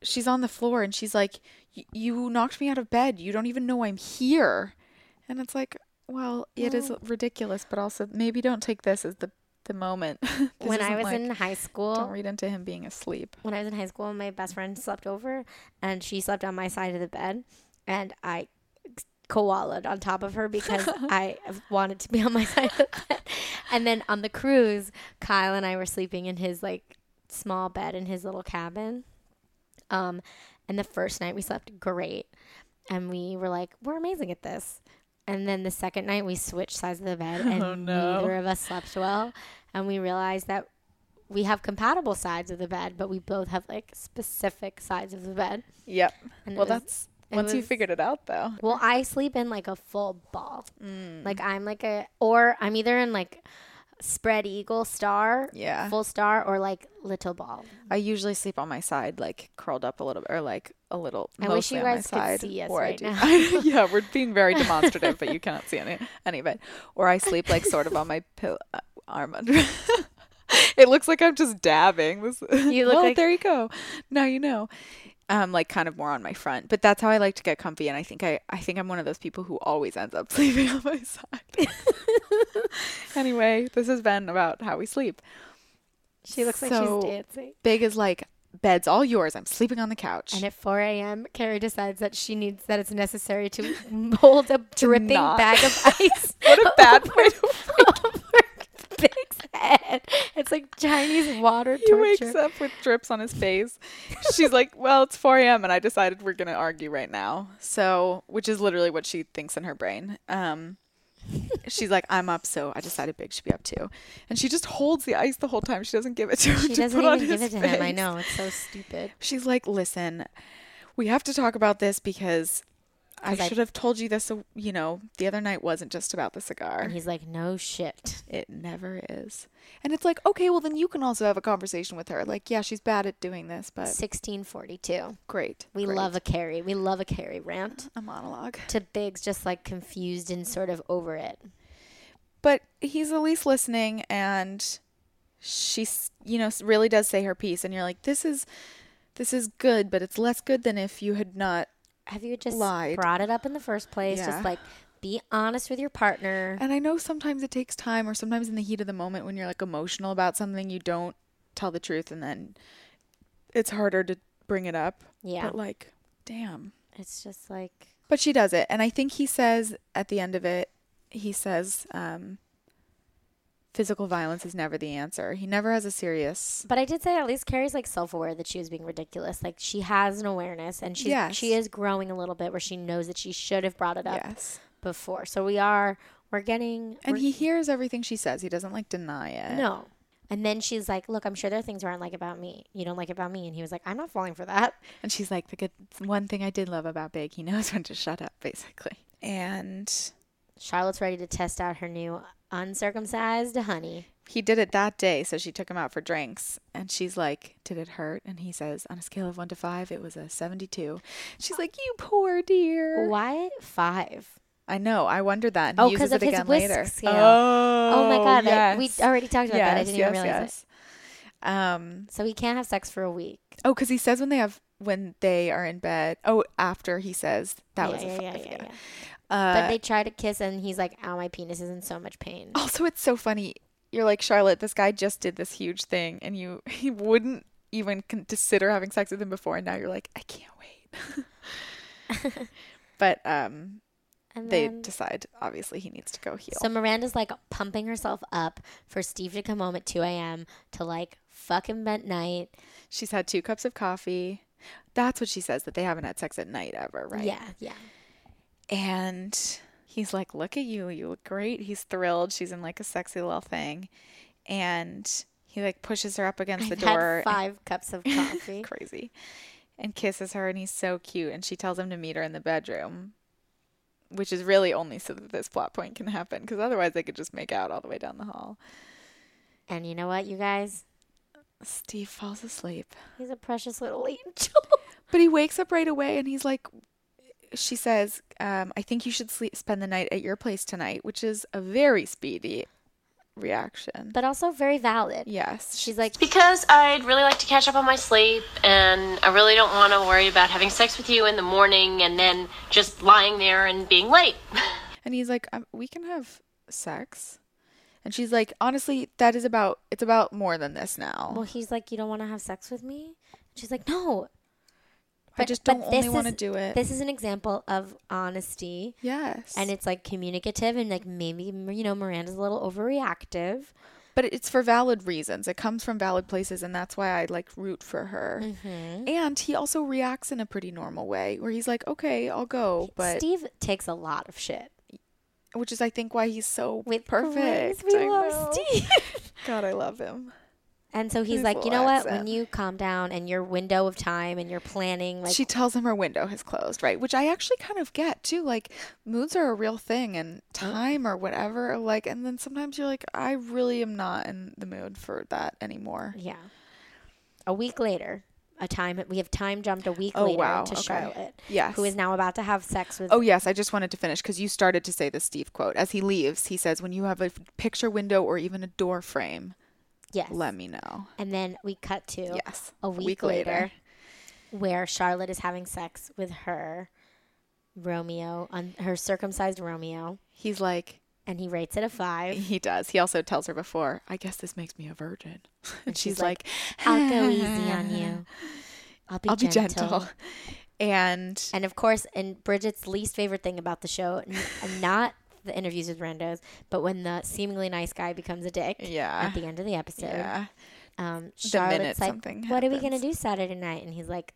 she's on the floor and she's like, you knocked me out of bed. You don't even know I'm here. And it's like, well, it is ridiculous, but also maybe don't take this as the moment. When I was in high school, don't read into him being asleep. When I was in high school, my best friend slept over and she slept on my side of the bed and I koala'd on top of her because I wanted to be on my side of the bed. And then on the cruise, Kyle and I were sleeping in his like small bed in his little cabin. And the first night we slept great and we were like, we're amazing at this. And then the second night we switched sides of the bed and neither of us slept well. And we realized that we have compatible sides of the bed, but we both have like specific sides of the bed. Yep. And well, that's once you figured it out though. Well, I sleep in like a full ball. Like I'm I'm either in like spread eagle star, full star, or like little ball. I usually sleep on my side, like curled up a little bit, or like a little. I wish you guys could see us right now. Yeah, we're being very demonstrative, but you cannot see any of it. Or I sleep like sort of on my arm under. It looks like I'm just dabbing. You look like, there you go. Now you know. Like kind of more on my front, but that's how I like to get comfy. And I think I'm one of those people who always ends up sleeping on my side. Anyway, this has been about how we sleep. She looks like she's dancing. Big is like, bed's all yours. I'm sleeping on the couch. And at 4 a.m., Carrie decides that it's necessary to hold a dripping bag of ice. What a bad way to Big's head. It's like Chinese water torture. He wakes up with drips on his face. She's like, well, it's 4 a.m. and I decided we're going to argue right now. So, which is literally what she thinks in her brain. She's like, I'm up, so I decided Big should be up too. And she just holds the ice the whole time. She doesn't give it to him. She doesn't even give it to him. I know. It's so stupid. She's like, listen, we have to talk about this because I should have told you this, the other night wasn't just about the cigar. And he's like, no shit. It never is. And it's like, okay, well, then you can also have a conversation with her. Like, yeah, she's bad at doing this, but. 1642. Great. We love a Carrie. We love a Carrie rant. A monologue. To Big's just like confused and sort of over it. But he's at least listening and she's, really does say her piece. And you're like, this is good, but it's less good than if you had not. Have you just lied. Brought it up in the first place? Yeah. Just like be honest with your partner. And I know sometimes it takes time, or sometimes in the heat of the moment when you're like emotional about something, you don't tell the truth and then it's harder to bring it up. Yeah. But like, damn. It's just like. But she does it. And I think he says at the end of it, physical violence is never the answer. He never has a serious. But I did say at least Carrie's like self-aware that she was being ridiculous. Like she has an awareness and she is growing a little bit where she knows that she should have brought it up before. So we're getting. And he hears everything she says. He doesn't like deny it. No. And then she's like, look, I'm sure there are things you don't like about me. You don't like about me. And he was like, I'm not falling for that. And she's like, one thing I did love about Big, he knows when to shut up, basically. And Charlotte's ready to test out her new uncircumcised honey. He did it that day, so she took him out for drinks. And she's like, did it hurt? And he says, on a scale of 1 to 5, it was a 72. She's like, you poor dear. Why 5? I know. I wondered that. And he uses it again later. Scale. Oh my God. Yes. We already talked about that. I didn't even realize it. So he can't have sex for a week. Oh, because he says when they are in bed. Oh, after he says that was a 5. Yeah. But they try to kiss and he's like, ow, my penis is in so much pain. Also, it's so funny. You're like, Charlotte, this guy just did this huge thing and he wouldn't even consider having sex with him before. And now you're like, I can't wait. But they decide, obviously, he needs to go heal. So Miranda's like pumping herself up for Steve to come home at 2 a.m. to like fuck him at night. She's had 2 cups of coffee. That's what she says, that they haven't had sex at night ever, right? Yeah. And he's like, look at you. You look great. He's thrilled. She's in like a sexy little thing. And he like pushes her up against the door. Had 5 cups of coffee. Crazy. And kisses her. And he's so cute. And she tells him to meet her in the bedroom, which is really only so that this plot point can happen. Because otherwise they could just make out all the way down the hall. And you know what, you guys? Steve falls asleep. He's a precious little angel. But he wakes up right away and he's like, she says, I think you should spend the night at your place tonight, which is a very speedy reaction. But also very valid. Yes. She's like, because I'd really like to catch up on my sleep, and I really don't want to worry about having sex with you in the morning and then just lying there and being late. And he's like, we can have sex. And she's like, honestly, it's about more than this now. well, he's like, you don't want to have sex with me? She's like, no. I just don't only want to do it. This is an example of honesty. Yes. And it's like communicative, and like maybe, you know, Miranda's a little overreactive. But it's for valid reasons. It comes from valid places, and that's why I like root for her. Mm-hmm. And he also reacts in a pretty normal way where he's like, okay, I'll go. But Steve takes a lot of shit. Which is, I think, why he's so With perfect. Grace, we love Steve. God, I love him. And so he's His like, you little know what? accent. When you calm down and your window of time and you're planning, like, She tells him her window has closed, right? Which I actually kind of get too. Like, moods are a real thing, and time or whatever. Like, and then sometimes you're like, I really am not in the mood for that anymore. yeah. A week later, we have time jumped a week later to Charlotte, Yes. who is now about to have sex with. Oh, yes. I just wanted to finish because you started to say the Steve quote. As he leaves, he says, when you have a picture window or even a door frame, Yes. let me know. And then we cut to Yes. a week later, where Charlotte is having sex with her Romeo, her circumcised Romeo, He's like, and he rates it a 5. he does. He also tells her before, I guess this makes me a virgin. And she's like, I'll go easy on you. I'll be gentle. And of course, and Bridget's least favorite thing about the show, not the interviews with randos, but when the seemingly nice guy becomes a dick at the end of the episode. Yeah. Charlotte's like, something what are we going to happens. do Saturday night? And he's like,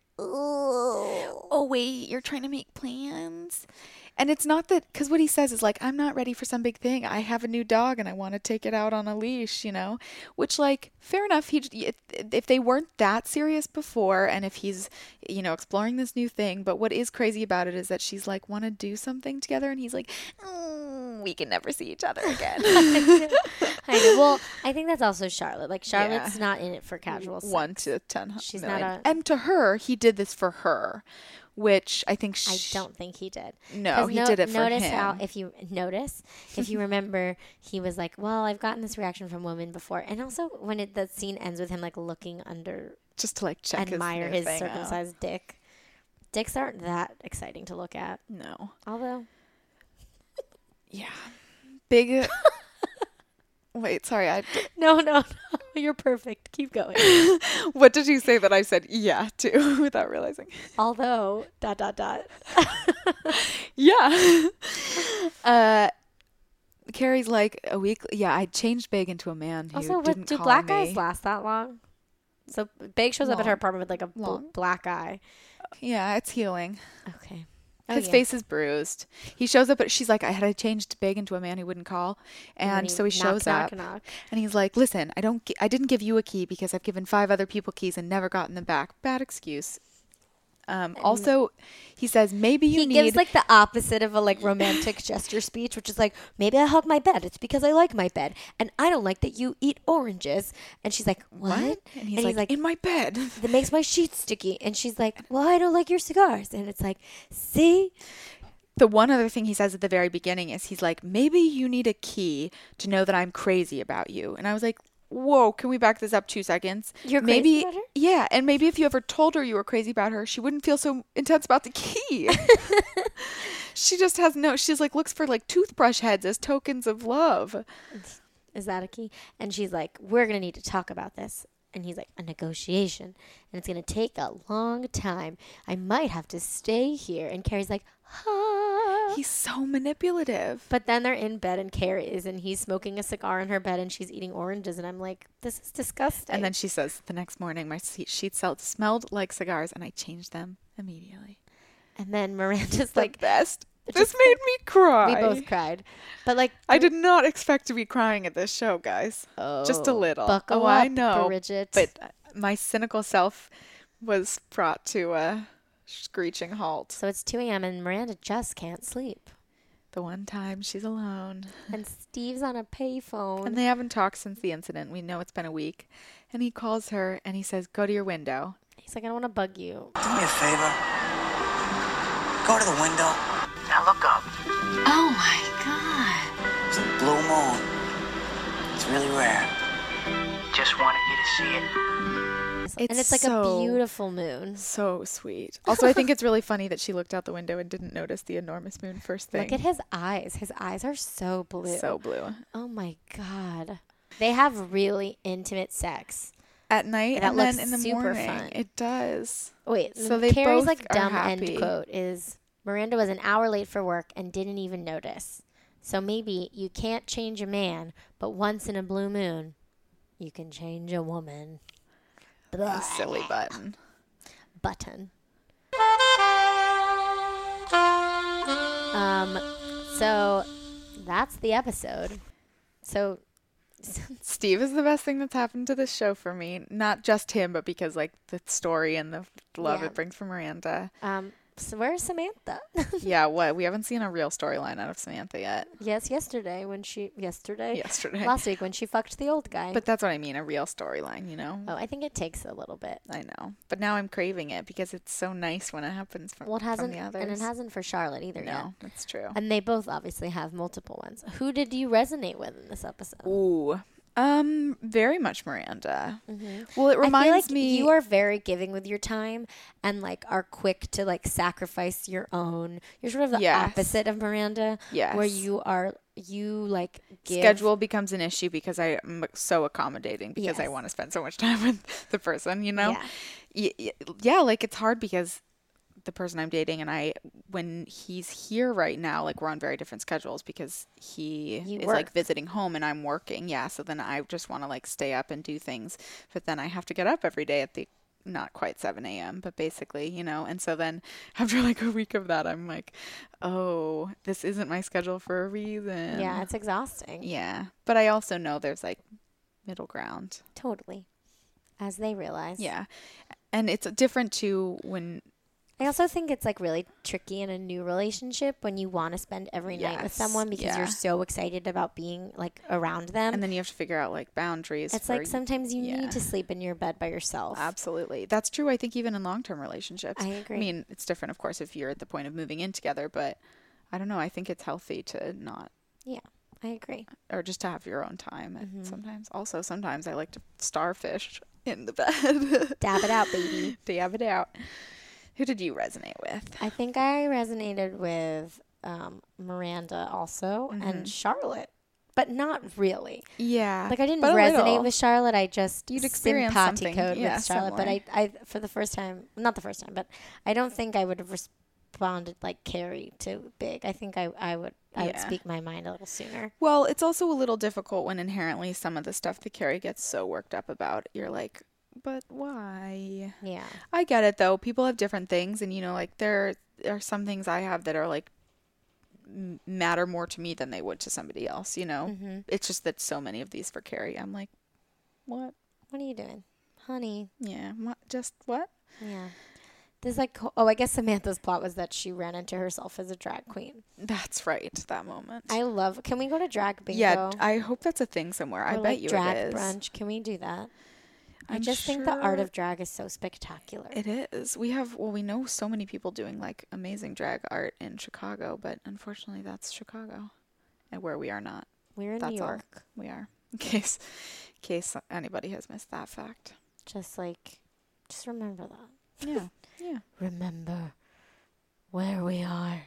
Oh, wait, you're trying to make plans? And it's not that, because what he says is like, I'm not ready for some big thing. I have a new dog and I want to take it out on a leash, you know? Which, like, fair enough. If they weren't that serious before, and if he's, you know, exploring this new thing, but what is crazy about it is that she's like, want to do something together? And he's like, we can never see each other again. I know. Well, I think that's also Charlotte. Like, Charlotte's not in it for casual sex. 1 to 10 She's million. not And to her, he did this for her, which I think I don't think he did. No, he did it for notice him. How, if you remember, he was like, well, I've gotten this reaction from women before. And also when the scene ends with him like looking under, just to like check admire his thing circumcised out. dick. Dicks aren't that exciting to look at. No. Although. Yeah. Big. Wait, sorry. No. You're perfect. Keep going. What did you say that I said yeah to without realizing? Although, ... Yeah. Carrie's like a week. Yeah, I changed Big into a man who also, didn't do call black me. guys last that long? So Big shows up at her apartment with like a black eye. Yeah, it's healing. Okay. His face is bruised. He shows up, but she's like, I had changed Big into a man who wouldn't call. And so he shows up. Knock. And he's like, listen, I didn't give you a key because I've given 5 other people keys and never gotten them back. Bad excuse. Also, he says, maybe you need... He gives like the opposite of a like romantic gesture speech, which is like, maybe I hug my bed. It's because I like my bed. And I don't like that you eat oranges. And she's like, what? And he's like, in my bed. That makes my sheets sticky. And she's like, well, I don't like your cigars. And it's like, see? The one other thing he says at the very beginning is he's like, maybe you need a key to know that I'm crazy about you. And I was like, whoa, can we back this up 2 seconds? You're crazy about her? Yeah, and maybe if you ever told her you were crazy about her, she wouldn't feel so intense about the key. She just has she's like, looks for like toothbrush heads as tokens of love. Is that a key? And she's like, we're going to need to talk about this. And he's like, a negotiation. And it's going to take a long time. I might have to stay here. And Carrie's like, He's so manipulative. But then they're in bed and Carrie is, and he's smoking a cigar in her bed and she's eating oranges. And I'm like, this is disgusting. And then she says, the next morning, my sheets smelled like cigars and I changed them immediately. And then Miranda's like, best. This made me cry. We both cried. But like, I did not expect to be crying at this show, guys. Just a little. Buckle up, I know. Bridget. But my cynical self was brought to a screeching halt. So it's 2 a.m. and Miranda just can't sleep. The one time she's alone. And Steve's on a payphone. And they haven't talked since the incident. We know it's been a week. And he calls her and he says, go to your window. He's like, I don't want to bug you. Do me a favor. Go to the window. Now look up. Oh my God. It's a blue moon. It's It's really rare. Just wanted you to see it. And it's like a beautiful moon. So sweet. Also, I think it's really funny that she looked out the window and didn't notice the enormous moon first thing. Look at his eyes. His eyes are so blue. So blue. Oh my God. They have really intimate sex. At night and then in the super morning. Fun. It does. Wait, so they Carrie's both like dumb happy. end quote is Miranda was an hour late for work and didn't even notice. So maybe you can't change a man, but once in a blue moon, you can change a woman. A silly button. So that's the episode. So Steve is the best thing that's happened to this show for me. Not just him, but because like the story and the love it brings for Miranda. So where's Samantha? Yeah, what? We haven't seen a real storyline out of Samantha yet. Yes, yesterday. Last week when she fucked the old guy. But that's what I mean, a real storyline, you know? Oh, I think it takes a little bit. I know. But now I'm craving it because it's so nice when it happens from, well, it hasn't, from the others. And it hasn't for Charlotte either yet. No, that's true. And they both obviously have multiple ones. Who did you resonate with in this episode? Ooh. Very much Miranda. Mm-hmm. Well, it reminds me you are very giving with your time and like are quick to like sacrifice your own. You're sort of the opposite of Miranda. Yes. Where you like give. Schedule becomes an issue because I am so accommodating because I want to spend so much time with the person, you know? Yeah, like it's hard because the person I'm dating and when he's here right now, like we're on very different schedules because he is like visiting home and I'm working. Yeah. So then I just want to like stay up and do things, but then I have to get up every day at not quite 7 a.m., but basically, you know, and so then after like a week of that, I'm like, oh, this isn't my schedule for a reason. Yeah. It's exhausting. Yeah. But I also know there's like middle ground. Totally. As they realize. Yeah. And it's different too when I also think it's like really tricky in a new relationship when you want to spend every night with someone because you're so excited about being like around them. And then you have to figure out like boundaries. It's like sometimes you need to sleep in your bed by yourself. Absolutely. That's true. I think even in long-term relationships. I agree. I mean, it's different, of course, if you're at the point of moving in together, but I don't know. I think it's healthy to not. Yeah, I agree. Or just to have your own time. Mm-hmm. Sometimes. Also, sometimes I like to starfish in the bed. Dab it out, baby. Dab it out. Who did you resonate with? I think I resonated with Miranda also and Charlotte, but not really. Yeah. Like I didn't resonate with Charlotte. I just simpaticoed with Charlotte. Similar. But I, for the first time, not the first time, but I don't think I would have responded like Carrie to Big. I think I would speak my mind a little sooner. Well, it's also a little difficult when inherently some of the stuff that Carrie gets so worked up about, you're like, but why? Yeah. I get it though. People have different things and you know, like there are some things I have that are like matter more to me than they would to somebody else, you know? Mm-hmm. It's just that so many of these for Carrie, I'm like, what? What are you doing? Honey. Yeah. Just what? Yeah. There's like, I guess Samantha's plot was that she ran into herself as a drag queen. That's right. That moment. Can we go to drag bingo? Yeah. I hope that's a thing somewhere. I bet you drag it is. brunch. Can we do that? I just think the art of drag is so spectacular. It is. We know so many people doing like amazing drag art in Chicago, but unfortunately that's Chicago and where we are not. We're in New York. We are. In case anybody has missed that fact. Just remember that. Yeah. Yeah. Remember where we are.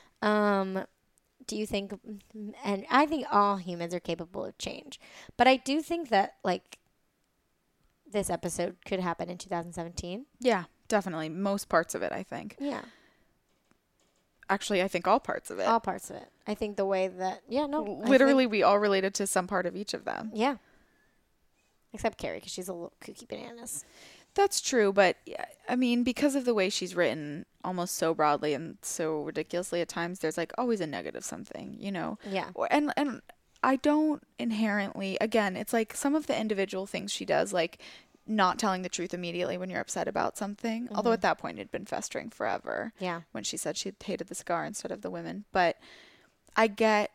Do you think, and I think all humans are capable of change, but I do think that like, this episode could happen in 2017. Yeah, definitely. Most parts of it, I think. Yeah. Actually, I think all parts of it. All parts of it. I think the way that, literally, we all related to some part of each of them. Yeah. Except Carrie, because she's a little kooky bananas. That's true, but I mean, because of the way she's written almost so broadly and so ridiculously at times, there's like always a negative something, you know? Yeah. And I don't inherently, again, it's like some of the individual things she does, like not telling the truth immediately when you're upset about something. Mm-hmm. Although at that point it'd been festering forever. Yeah. When she said she hated the cigar instead of the women. But I get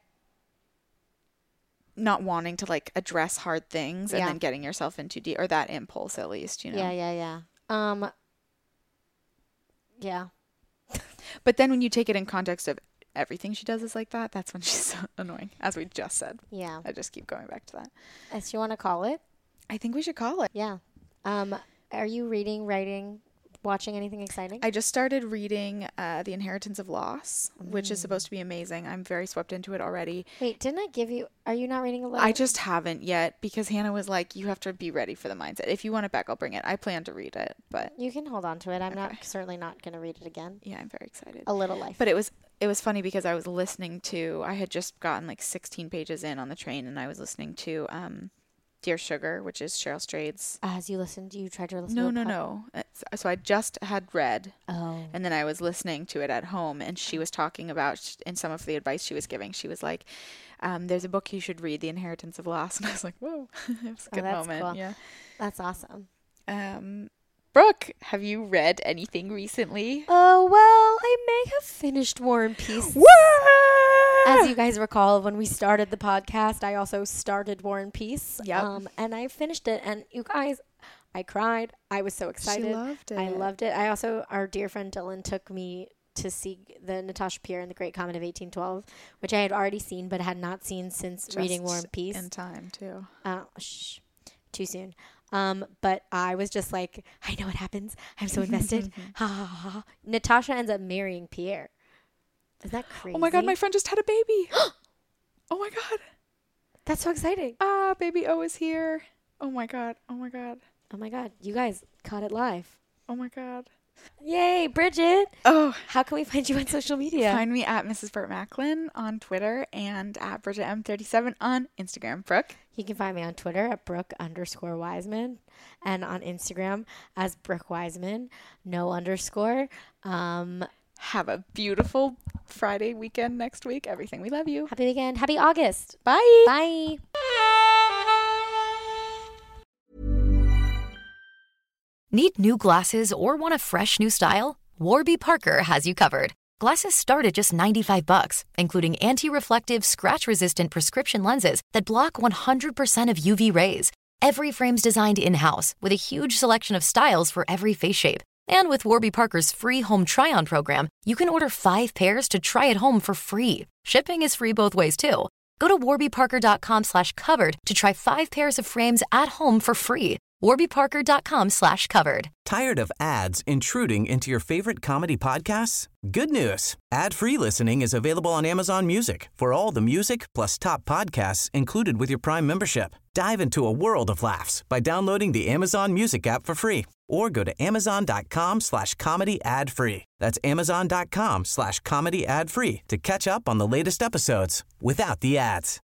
not wanting to like address hard things and then getting yourself into or that impulse at least, you know? Yeah. Yeah. But then when you take it in context of everything she does is like that, that's when she's so annoying, as we just said. Yeah. I just keep going back to that. Do you want to call it? I think we should call it. Yeah. Are you reading, writing, watching anything exciting? I just started reading The Inheritance of Loss, which is supposed to be amazing. I'm very swept into it already. Wait, didn't I give you... Are you not reading a letter? I just haven't yet because Hannah was like, you have to be ready for the mindset. If you want it back, I'll bring it. I plan to read it, but... You can hold on to it. I'm certainly not going to read it again. Yeah, I'm very excited. A Little Life. But it was funny because I was listening to... I had just gotten like 16 pages in on the train, and I was listening to... Dear Sugar, which is Cheryl Strayed's. As you listened, you tried to listen to it? No. So I just had read. Oh. And then I was listening to it at home, and she was talking about, in some of the advice she was giving, she was like, there's a book you should read, The Inheritance of Loss. And I was like, whoa. It was a good moment. Cool. Yeah. That's awesome. Brooke, have you read anything recently? Oh, well, I may have finished War and Peace. What? As you guys recall, when we started the podcast, I also started War and Peace. Yep. And I finished it. And you guys, I cried. I was so excited. She loved it. I loved it. I also, our dear friend Dylan took me to see the Natasha Pierre and the Great Comet of 1812, which I had already seen, but had not seen since reading War and Peace. In time, too. Too soon. But I was just like, I know what happens. I'm so invested. Ha ha ha. Natasha ends up marrying Pierre. Isn't that crazy? Oh my God, my friend just had a baby. Oh my God. That's so exciting. Baby O is here. Oh my God. Oh my God. Oh my God. You guys caught it live. Oh my God. Yay, Bridget. Oh. How can we find you on social media? Find me at Mrs. Burt Macklin on Twitter and at Bridget M37 on Instagram. Brooke? You can find me on Twitter at Brooke_Wiseman and on Instagram as Brooke Wiseman, no underscore. Have a beautiful Friday weekend next week. Everything. We love you. Happy weekend. Happy August. Bye. Bye. Need new glasses or want a fresh new style? Warby Parker has you covered. Glasses start at just $95, including anti-reflective, scratch-resistant prescription lenses that block 100% of UV rays. Every frame's designed in-house with a huge selection of styles for every face shape. And with Warby Parker's free home try-on program, you can order 5 pairs to try at home for free. Shipping is free both ways, too. Go to warbyparker.com/covered to try 5 pairs of frames at home for free. warbyparker.com/covered. Tired of ads intruding into your favorite comedy podcasts? Good news. Ad-free listening is available on Amazon Music for all the music plus top podcasts included with your Prime membership. Dive into a world of laughs by downloading the Amazon Music app for free or go to amazon.com/comedy ad-free. That's amazon.com/comedy ad-free to catch up on the latest episodes without the ads.